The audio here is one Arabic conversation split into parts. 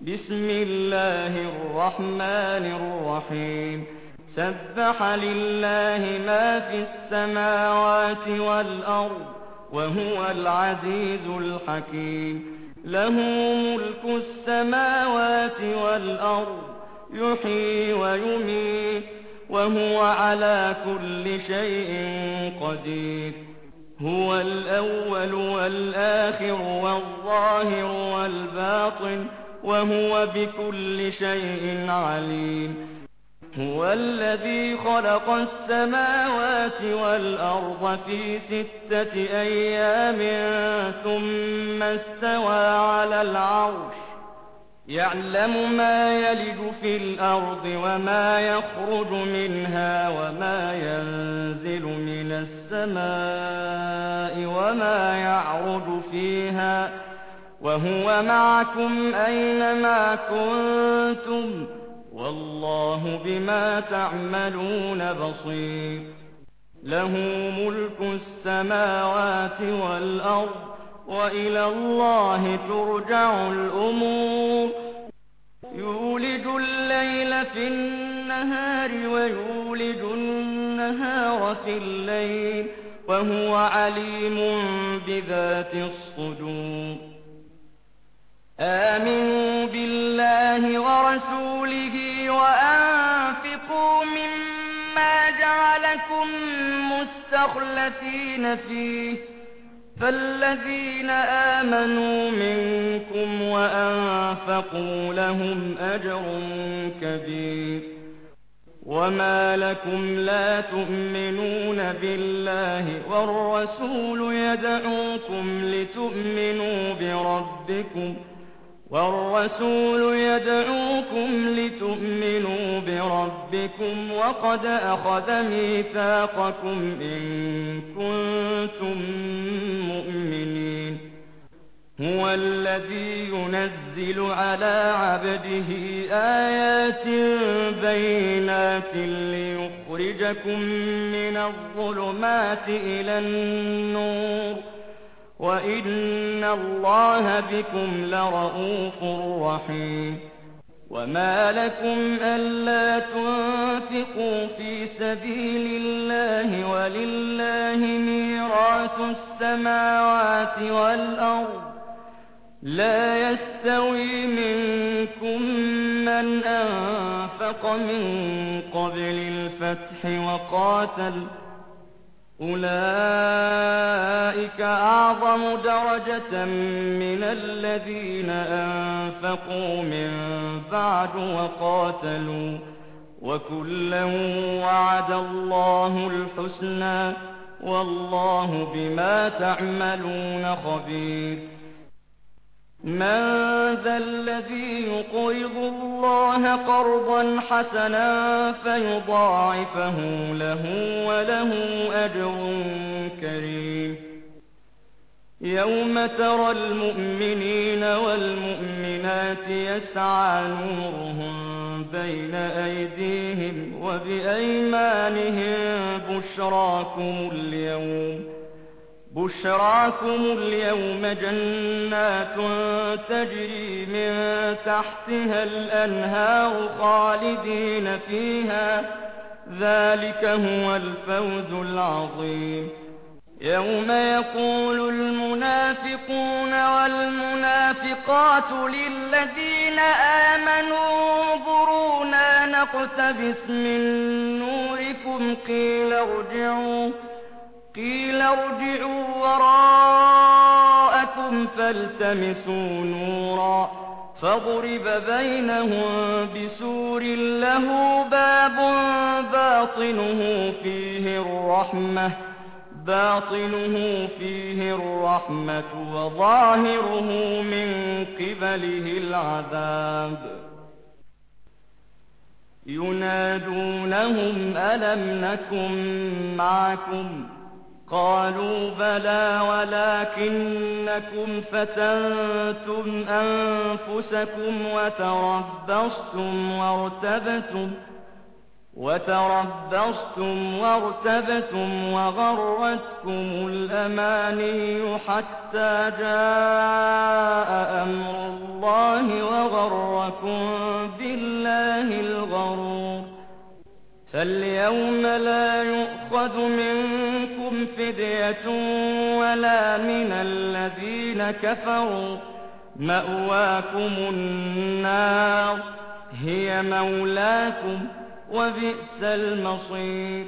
بسم الله الرحمن الرحيم سبح لله ما في السماوات والأرض وهو العزيز الحكيم له ملك السماوات والأرض يحيي ويميت وهو على كل شيء قدير هو الأول والآخر والظاهر والباطن وهو بكل شيء عليم هو الذي خلق السماوات والأرض في 6 أيام ثم استوى على العرش يعلم ما يلج في الأرض وما يخرج منها وما ينزل من السماء وما يعرج فيها وهو معكم أينما كنتم والله بما تعملون بصير له ملك السماوات والأرض وإلى الله ترجع الأمور يولج الليل في النهار ويولج النهار في الليل وهو عليم بذات الصدور آمنوا بالله ورسوله وأنفقوا مما جعلكم مستخلفين فيه فالذين آمنوا منكم وأنفقوا لهم أجر كبير وما لكم لا تؤمنون بالله والرسول يدعوكم لتؤمنوا بربكم وقد أخذ ميثاقكم إن كنتم مؤمنين هو الذي ينزل على عبده آيات بينات ليخرجكم من الظلمات إلى النور وإن الله بكم لرءوف رحيم وما لكم ألا تنفقوا في سبيل الله ولله ميراث السماوات والأرض لا يستوي منكم من أنفق من قبل الفتح وقاتل أولئك أعظم درجة من الذين أنفقوا من بعد وقاتلوا وكلا وعد الله الحسنى والله بما تعملون خبير من ذا الذي يقرض الله قرضا حسنا فيضاعفه له وله أجر كريم يوم ترى المؤمنين والمؤمنات يسعى نورهم بين أيديهم وبأيمانهم بشراكم اليوم جنات تجري من تحتها الأنهار خالدين فيها ذلك هو الفوز العظيم يوم يقول المنافقون والمنافقات للذين آمنوا انظرونا نقتبس من نوركم قيل ارجعوا وراءكم فالتمسوا نورا فضرب بينهم بسور له باب باطنه فيه الرحمة وظاهره من قبله العذاب ينادونهم ألم نكن معكم قالوا بلى ولكنكم فتنتم أنفسكم وتربصتم وتربصتم وارتبتم وغرتكم الأماني حتى جاء أمر الله وغركم بالله الغرور. فاليوم لا يؤخذ منكم فدية ولا من الذين كفروا، مأواكم النار هي مولاكم وبئس المصير.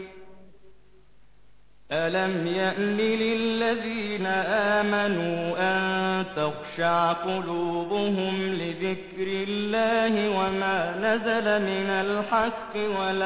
ألم يأن للذين آمنوا أن تخشع قلوبهم لذكر الله وما نزل من الحق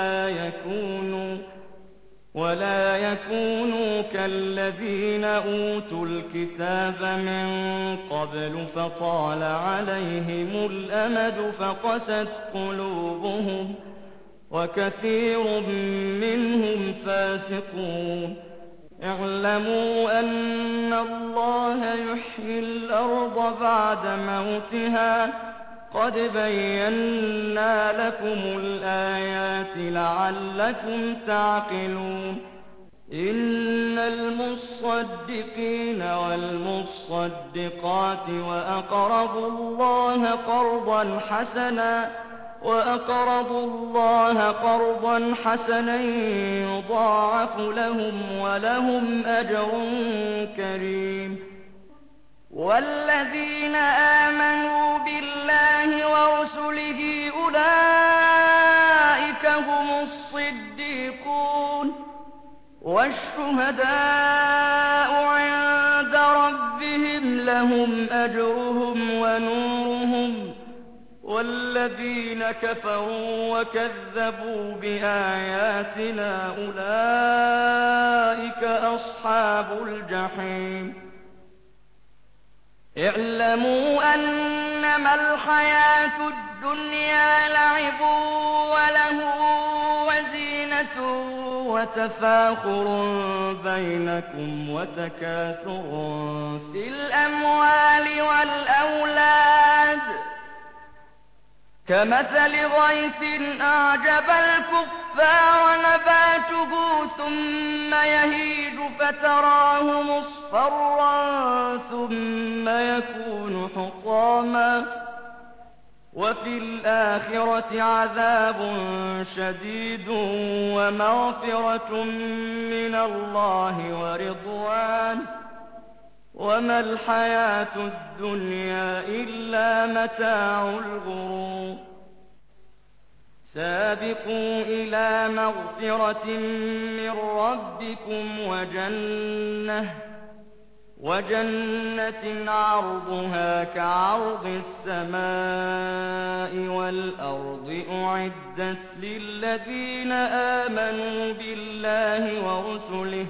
ولا يكونوا كالذين أوتوا الكتاب من قبل فطال عليهم الأمد فقست قلوبهم وكثير منهم فاسقون. اعلموا أن الله يحيي الأرض بعد موتها، قد بينا لكم الآيات لعلكم تعقلون. إن المصدقين والمصدقات وأقرضوا الله قرضا حسنا يضاعف لهم ولهم أجر كريم. والذين آمنوا بالله ورسله أولئك هم الصديقون والشهداء عند ربهم لهم أجرهم ونورهم. والذين كفروا وكذبوا بآياتنا أولئك أصحاب الجحيم. اعلموا أنما الحياة الدنيا لعب وله وزينة وتفاخر بينكم وتكاثر في الأموال والأولاد كمثل غيث أعجب الكفار نباته ثم يهيج فتراه مصفرا ثم يكون حطاما وفي الآخرة عذاب شديد ومغفرة من الله ورضوان وما الحياة الدنيا إلا متاع الغرور. سابقوا إلى مغفرة من ربكم وجنة عرضها كعرض السماء والأرض أعدت للذين آمنوا بالله ورسله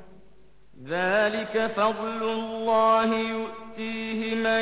ذلك فضل الله يؤتيه من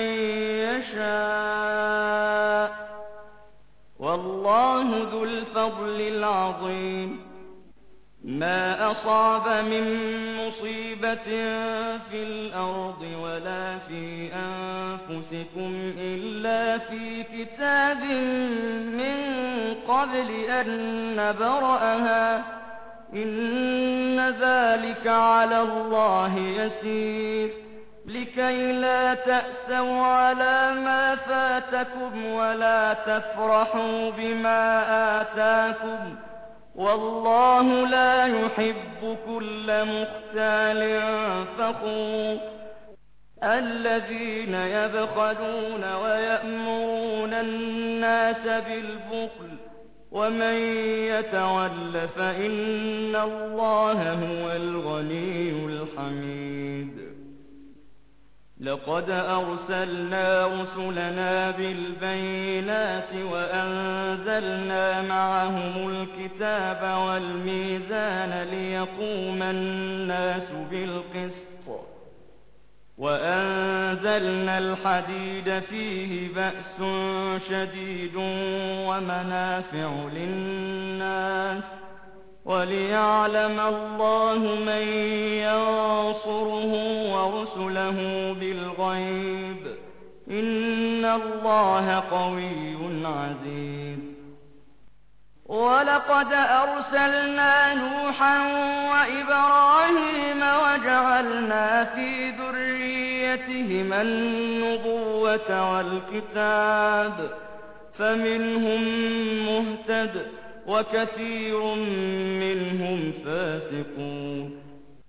يشاء والله ذو الفضل العظيم. ما أصاب من مصيبة في الأرض ولا في أنفسكم إلا في كتاب من قبل أن نبرأها إن ذلك على الله يسير. لكي لا تأسوا على ما فاتكم ولا تفرحوا بما آتاكم والله لا يحب كل مختال فخور. الذين يبخلون ويأمرون الناس بالبخل ومن يتول فإن الله هو الغني الحميد. لقد أرسلنا رسلنا بالبينات وأنزلنا معهم الكتاب والميزان ليقوم الناس بالقسط وأنزلنا الحديد فيه بأس شديد ومنافع للناس وليعلم الله من ينصره ورسله بالغيب إن الله قوي عزيز. ولقد أرسلنا نوحا وإبراهيم وجعلنا في ذريتهما النبوة والكتاب فمنهم مهتد وكثير منهم فاسقون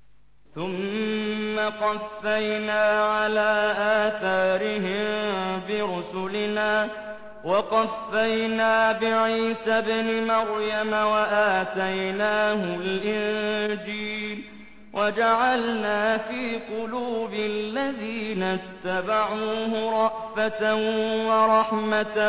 ثم قفينا على آثارهم برسلنا وقفينا بعيسى ابن مريم وآتيناه الإنجيل وجعلنا في قلوب الذين اتبعوه رأفة ورحمة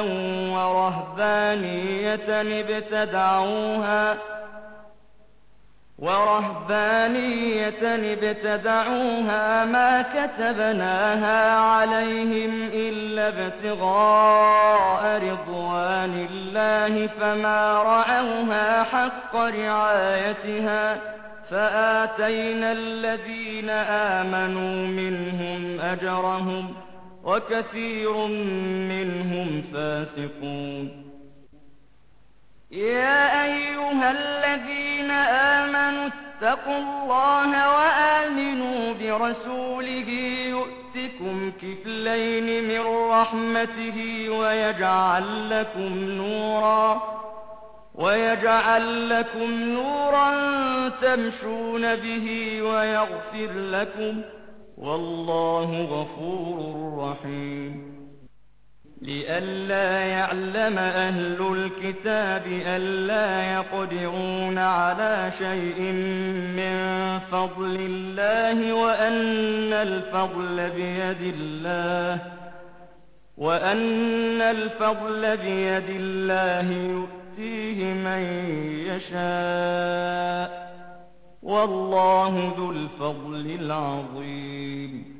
ورهبانية ابتدعوها ما كتبناها عليهم إلا ابتغاء رضوان الله فما رعوها حق رعايتها فآتينا الذين آمنوا منهم أجرهم وكثير منهم فاسقون يا أيها الذين آمنوا اتقوا الله وآمنوا برسوله يؤتكم كفلين من رحمته ويجعل لكم نورا تمشون به ويغفر لكم والله غفور رحيم لئلا يعلم أهل الكتاب ألا يقدرون على شيء من فضل الله وأن الفضل بيد الله يؤتيه من يشاء والله ذو الفضل العظيم